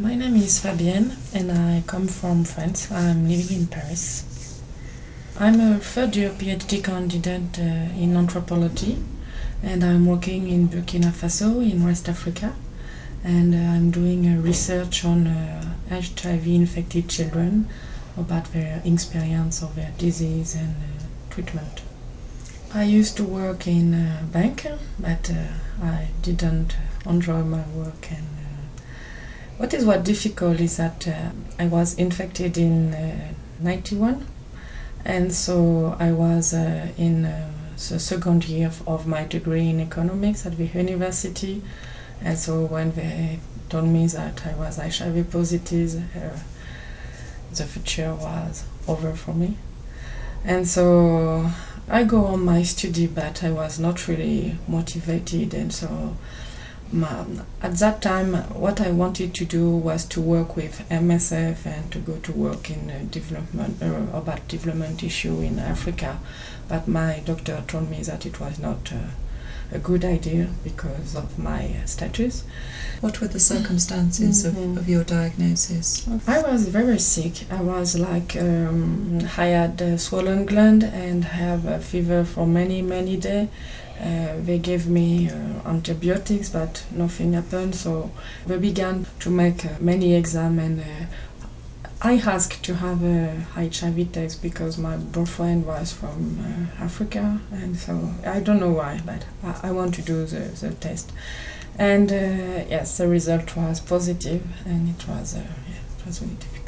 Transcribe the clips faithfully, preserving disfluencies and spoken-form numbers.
My name is Fabienne and I come from France. I'm living in Paris. I'm a third year PhD candidate uh, in anthropology and I'm working in Burkina Faso in West Africa, and uh, I'm doing a research on uh, H I V infected children about their experience of their disease and uh, treatment. I used to work in a bank, but uh, I didn't enjoy my work. And uh, what is what difficult is that uh, I was infected in uh, ninety-one, and so I was uh, in uh, the second year of, of my degree in economics at the university, and so when they told me that I was H I V positive, uh, the future was over for me. And so I go on my study, but I was not really motivated, and so my, at that time what I wanted to do was to work with M S F and to go to work in uh, development uh, about development issue in Africa, but my doctor told me that it was not uh, a good idea because of my uh, status. What were the circumstances mm-hmm. of, of your diagnosis? I was very sick. I was like, um, I had a swollen gland and have a fever for many, many days. Uh, they gave me uh, antibiotics, but nothing happened. So they began to make uh, many exams, and uh, I asked to have a H I V test because my boyfriend was from uh, Africa, and so I don't know why, but I, I want to do the, the test. And uh, yes, the result was positive, and it was uh, yeah, it was really difficult.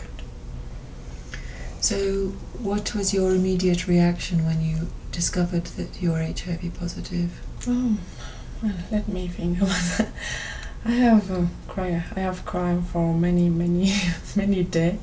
So, what was your immediate reaction when you discovered that you were H I V positive? Oh, well, let me think. I have uh, cried. I have cried for many, many, many days,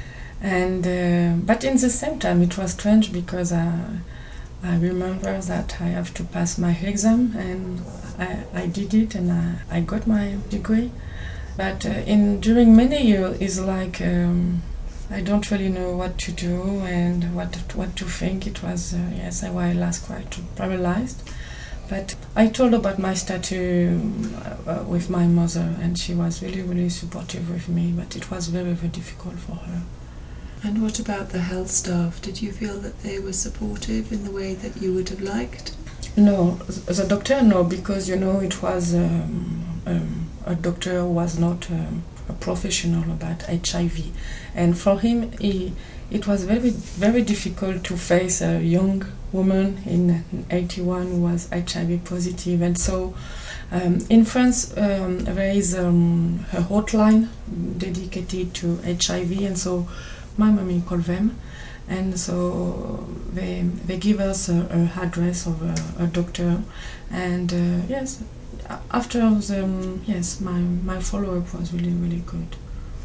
and uh, but in the same time, it was strange because I, I remember that I have to pass my exam, and I, I did it, and I, I got my degree. But uh, in during many years, it's like um, I don't really know what to do and what what to think. It was uh, yes, I was last quite paralyzed. But I told about my status uh, with my mother, and she was really, really supportive with me, but it was very, very difficult for her. And what about the health staff? Did you feel that they were supportive in the way that you would have liked? No, the doctor, no, because, you know, it was um, um, a doctor who was not um, a professional about H I V. And for him, he, it was very, very difficult to face a young woman in eighty-one who was H I V positive. And so um, in France, um, there is um, a hotline dedicated to H I V, and so my mommy called them. And so they they give us a, a address of a, a doctor, and uh, yes, after the yes, my my follow up was really, really good.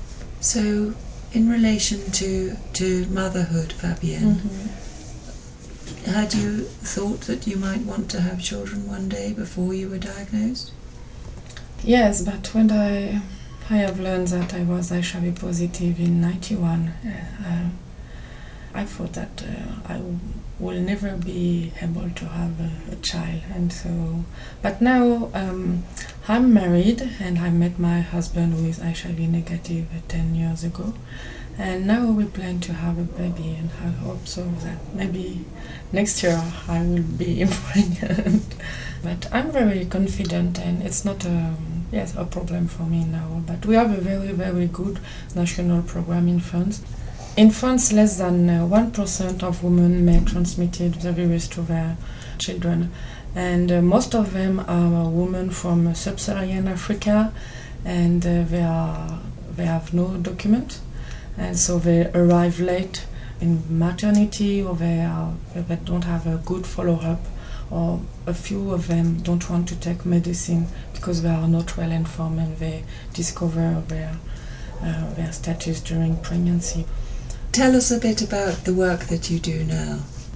So, in relation to to motherhood, Fabienne, mm-hmm. had you thought that you might want to have children one day before you were diagnosed? Yes, but when I I have learned that I was H I V positive in ninety-one. Uh, I thought that uh, I w- will never be able to have a, a child, and so. But now um, I'm married, and I met my husband who is H I V negative ten years ago, and now we plan to have a baby, and I hope so that maybe next year I will be pregnant. But I'm very confident, and it's not a yes a problem for me now. But we have a very, very good national program in France. In France, less than uh, one percent of women may transmit the virus to their children, and uh, most of them are women from sub-Saharan Africa, and uh, they are they have no document, and so they arrive late in maternity, or they are they don't have a good follow-up, or a few of them don't want to take medicine because they are not well informed and they discover their uh, their status during pregnancy. Tell us a bit about the work that you do now.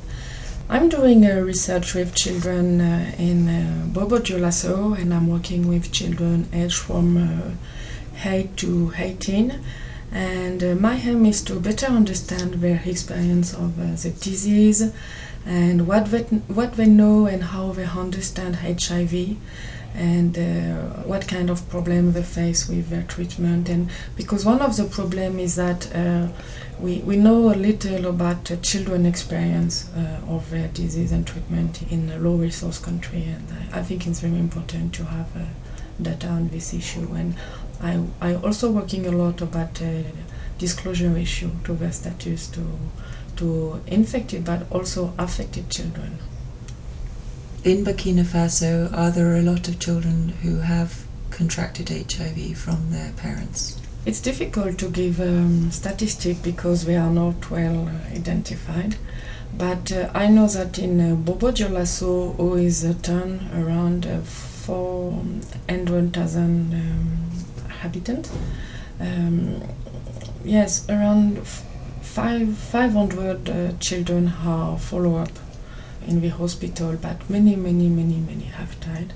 I'm doing uh, research with children uh, in uh, Bobo-Dioulasso, and I'm working with children aged from uh, eight to eighteen. And uh, my aim is to better understand their experience of uh, the disease and what they, what they know and how they understand H I V, and uh, what kind of problem they face with their treatment. And because one of the problems is that uh, we, we know a little about uh, children experience uh, of their disease and treatment in a low resource country, and I, I think it's very important to have uh, data on this issue. And I I also working a lot about uh, disclosure issue to their status to to infected but also affected children. In Burkina Faso, are there a lot of children who have contracted H I V from their parents? It's difficult to give um, statistics because they are not well uh, identified. But uh, I know that in uh, Bobo-Dioulasso, who is a town around uh, four hundred thousand um, inhabitants, um, yes, around five five hundred uh, children are follow up in the hospital, but many, many, many, many have died.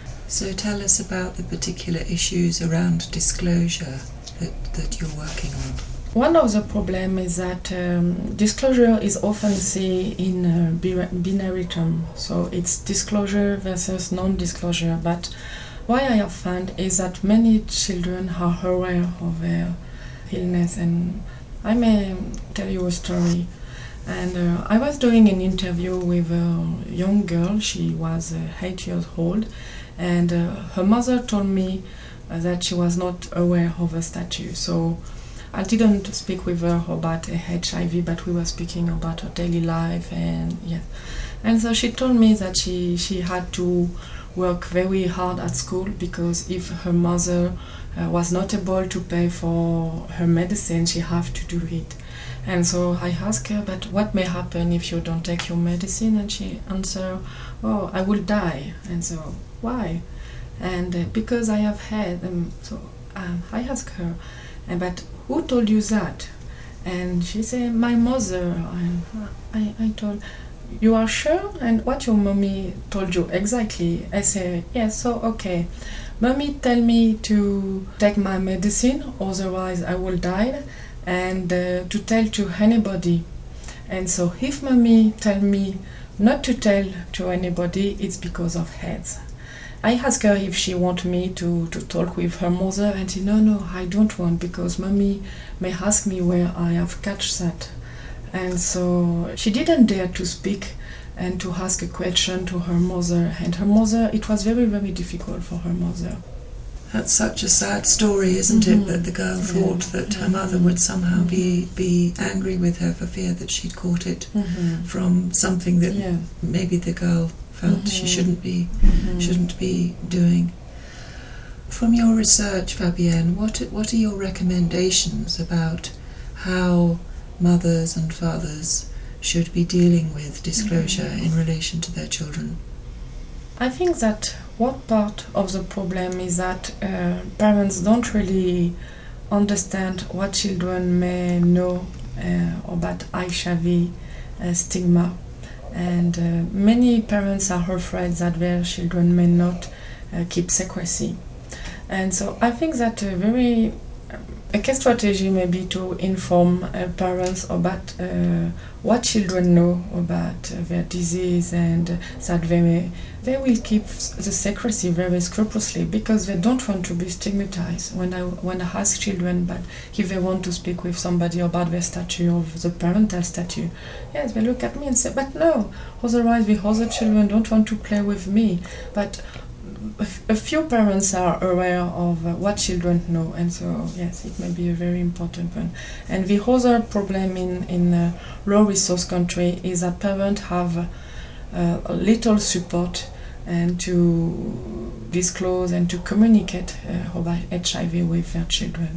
So tell us about the particular issues around disclosure that, that you're working on. One of the problems is that um, disclosure is often seen in uh, binary terms, so it's disclosure versus non-disclosure. But what I have found is that many children are aware of their illness, and I may tell you a story. And uh, I was doing an interview with a young girl. She was uh, eight years old, and uh, her mother told me uh, that she was not aware of her status. So I didn't speak with her about H I V, but we were speaking about her daily life, and yes. And so she told me that she, she had to work very hard at school because if her mother uh, was not able to pay for her medicine, she had to do it. And so I asked her, but what may happen if you don't take your medicine? And she answered, oh, I will die. And so, why? And uh, because I have had, um, so um, I asked her, and but who told you that? And she said, my mother. And I, I told, you are sure? And what your mommy told you exactly? I said, yes, so okay. Mommy tell me to take my medicine, otherwise I will die, and uh, to tell to anybody. And so if mommy tell me not to tell to anybody, it's because of heads. I asked her if she want me to, to talk with her mother, and she no, no, I don't want, because mommy may ask me where I have catch that. And so she didn't dare to speak and to ask a question to her mother, and her mother, it was very, very difficult for her mother. That's such a sad story, isn't mm-hmm. it, that the girl thought yeah. that her mother would somehow be, be angry with her for fear that she'd caught it mm-hmm. from something that yeah. maybe the girl felt mm-hmm. she shouldn't be mm-hmm. shouldn't be doing. From your research, Fabienne, what what are your recommendations about how mothers and fathers should be dealing with disclosure mm-hmm. in relation to their children? I think that one part of the problem is that uh, parents don't really understand what children may know uh, about H I V uh, stigma, and uh, many parents are afraid that their children may not uh, keep secrecy. And so I think that a very a key strategy may be to inform uh, parents about uh, what children know about uh, their disease, and uh, that they may, they will keep the secrecy very scrupulously because they don't want to be stigmatized. When I when I ask children, but if they want to speak with somebody about their status, of the parental status, yes, they look at me and say, but no, otherwise the other children don't want to play with me. But a few parents are aware of uh, what children know, and so yes, it may be a very important one. And the other problem in in uh, low resource country is that parents have uh, little support and to disclose and to communicate uh, about H I V with their children.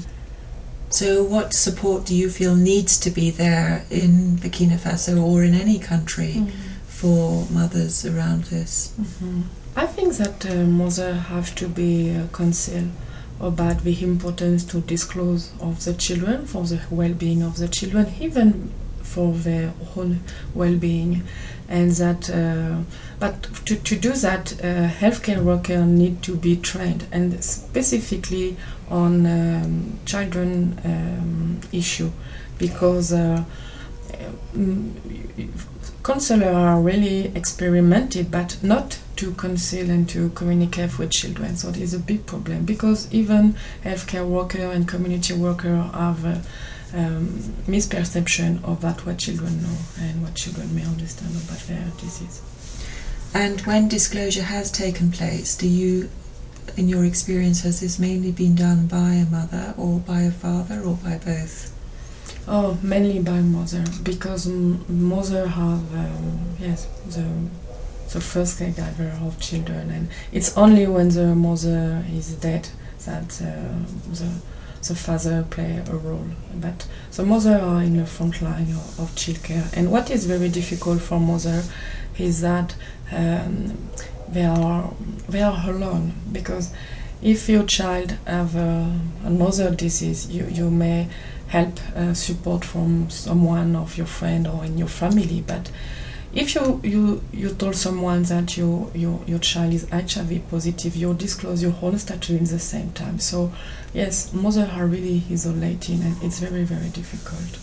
So what support do you feel needs to be there in Burkina Faso or in any country mm-hmm. for mothers around this? Mm-hmm. I think that uh, mothers have to be uh, concerned about the importance to disclose of the children for the well-being of the children, even for their own well-being, and that. Uh, but to, to do that, uh, healthcare workers need to be trained, and specifically on um, children um, issue, because uh, um, counselors are really experimented, but not to counsel and to communicate with children. So there's a big problem, because even healthcare workers and community workers have a um, misperception of that what children know and what children may understand about their disease. And when disclosure has taken place, do you, in your experience, has this mainly been done by a mother or by a father or by both? Oh, mainly by mother, because m- mother have um, yes the the first caregiver of children, and it's only when the mother is dead that uh, the the father play a role. But the mother are in the front line of, of child care, and what is very difficult for mother is that um, they are they are alone, because if your child have uh, another disease, you you may help uh, support from someone of your friend or in your family. But if you you, you told someone that you, your your child is H I V positive, you disclose your whole status in the same time. So yes, mothers are really isolating, and it's very, very difficult.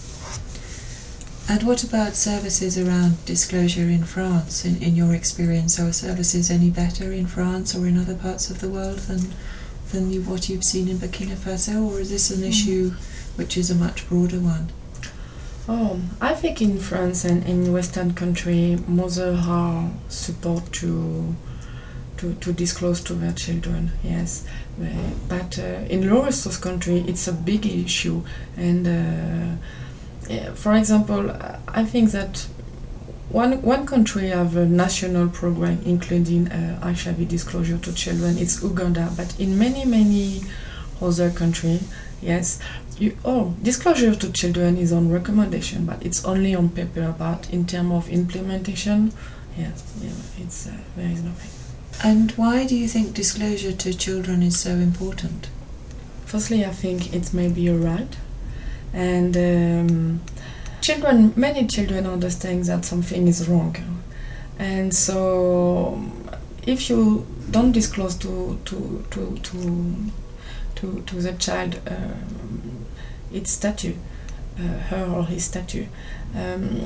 And what about services around disclosure in France, in, in your experience? Are services any better in France or in other parts of the world than, than you, what you've seen in Burkina Faso, or is this an mm. issue which is a much broader one? Oh, I think in France and in Western country, mothers are support to to to disclose to their children. Yes, but uh, in low resource country, it's a big issue. And uh, yeah, for example, I think that one one country have a national program including uh, H I V disclosure to children. It's Uganda, but in many many other countries, yes. You, oh, disclosure to children is on recommendation, but it's only on paper. But in terms of implementation, yes, yeah, it's uh, there is nothing. And why do you think disclosure to children is so important? Firstly, I think it may be a right, and um, children, many children understand that something is wrong, and so if you don't disclose to to to to to, to the child um, its status, uh, her or his status, um,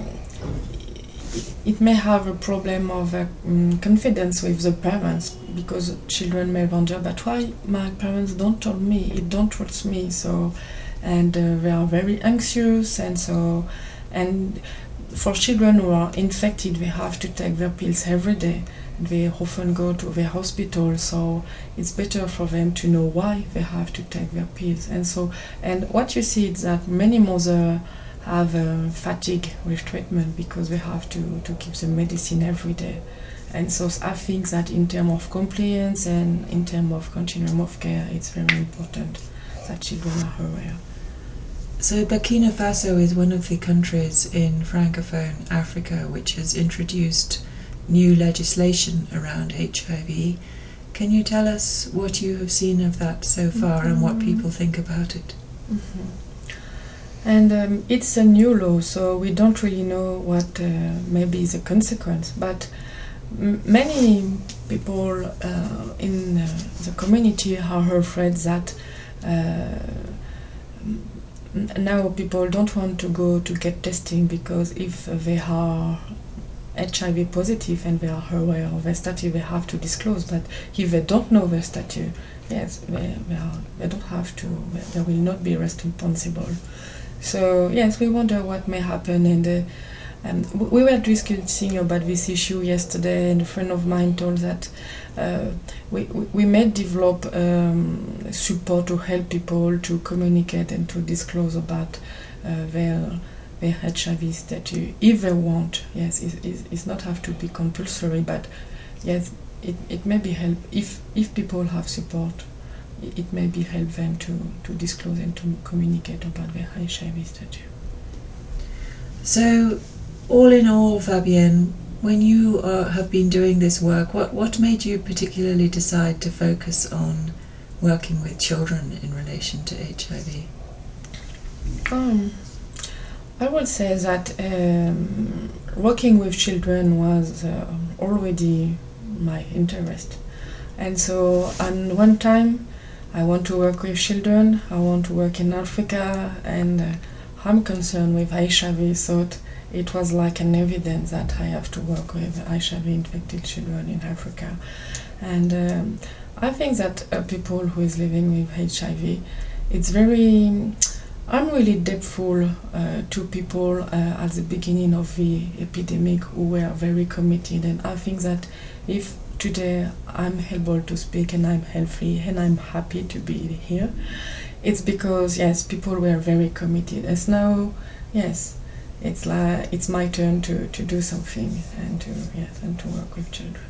it may have a problem of uh, um, confidence with the parents, because children may wonder, but why my parents don't tell me, it don't trust me, so, and uh, they are very anxious, and so, and for children who are infected, they have to take their pills every day. They often go to the hospital, so it's better for them to know why they have to take their pills. And so, and what you see is that many mothers have uh, fatigue with treatment, because they have to, to keep the medicine every day. And so I think that in terms of compliance and in terms of continuum of care, it's very important that children are aware. So Burkina Faso is one of the countries in Francophone Africa which has introduced new legislation around H I V. Can you tell us what you have seen of that so far mm-hmm. and what people think about it? Mm-hmm. And um, it's a new law, so we don't really know what uh, may be the consequence, but m- many people uh, in uh, the community are afraid that uh, now people don't want to go to get testing, because if they are H I V positive and they are aware of their status, they have to disclose. But if they don't know their status, yes, they, they, are, they don't have to, they will not be responsible. So yes, we wonder what may happen. And uh, um, we were discussing about this issue yesterday, and a friend of mine told that uh, we, we may develop um, support to help people to communicate and to disclose about uh, their their H I V status, if they want. Yes, it, it, it's not have to be compulsory, but yes, it, it may be help if if people have support. It, it may be help them to, to disclose and to communicate about their H I V status. So, all in all, Fabienne, when you uh, have been doing this work, what what made you particularly decide to focus on working with children in relation to H I V? Um. I would say that um, working with children was uh, already my interest. And so, on one time, I want to work with children, I want to work in Africa, and uh, I'm concerned with H I V, so it was like an evidence that I have to work with H I V-infected children in Africa. And um, I think that uh, people who is living with H I V, it's very... I'm really thankful uh, to people uh, at the beginning of the epidemic who were very committed, and I think that if today I'm able to speak and I'm healthy and I'm happy to be here, it's because, yes, people were very committed. As now, yes, it's like it's my turn to, to do something and to yes and to work with children.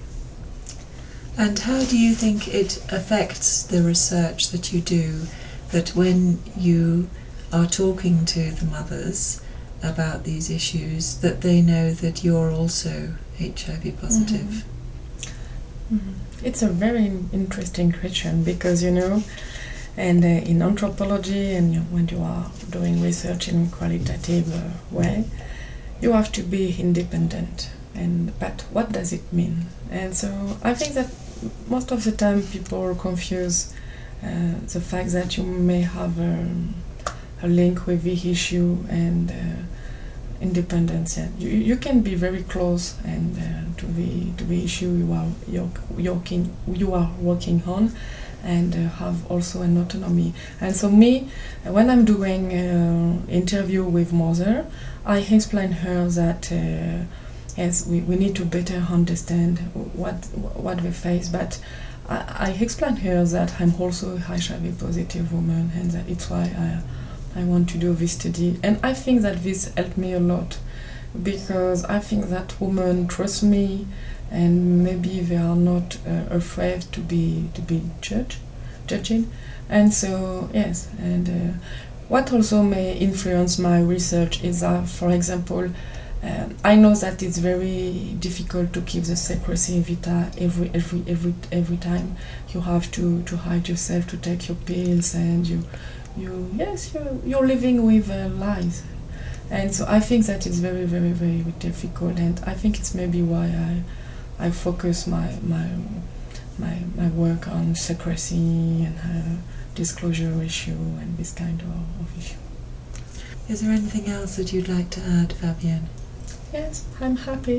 And how do you think it affects the research that you do, that when you are talking to the mothers about these issues, that they know that you're also H I V positive? Mm-hmm. Mm-hmm. It's a very interesting question because, you know, and uh, in anthropology, and you, when you are doing research in qualitative uh, way, you have to be independent. And but what does it mean? And so I think that most of the time people confuse uh, the fact that you may have a, a link with the issue and uh, independence. Yeah. You, you can be very close and uh, to the to the issue you are you're, you're working, you are working on, and uh, have also an autonomy. And so me, when I'm doing uh, interview with mother, I explain her that uh, yes, we, we need to better understand what what we face, but I, I explain her that I'm also a H I V positive woman, and that it's why I I want to do this study. And I think that this helped me a lot, because I think that women trust me, and maybe they are not uh, afraid to be to be judged, judging. And so yes, and uh, what also may influence my research is that, for example, uh, I know that it's very difficult to keep the secrecy vita every every every every time. You have to to hide yourself, to take your pills, and you you yes you you're living with uh, lies. And so I think that it's very very very difficult, and I think it's maybe why I. I focus my my my my work on secrecy and uh, disclosure issue and this kind of, of issue. Is there anything else that you'd like to add, Fabienne? Yes, I'm happy.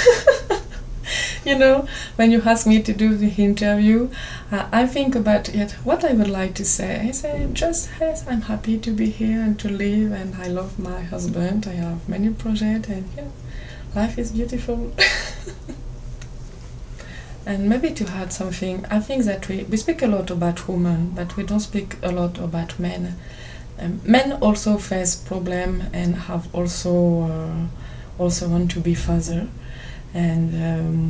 You know, when you ask me to do the interview, uh, I think about it, what I would like to say. I say just, yes, I'm happy to be here and to live, and I love my husband. I have many projects, and yeah, life is beautiful. And maybe to add something, I think that we, we speak a lot about women, but we don't speak a lot about men. Um, men also face problems and have also uh, also want to be father, and um,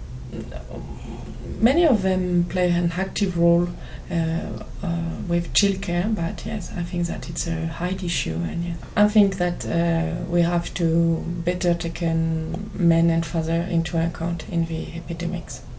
many of them play an active role uh, uh, with childcare. But yes, I think that it's a high issue, and yes, I think that uh, we have to better take men and father into account in the epidemics.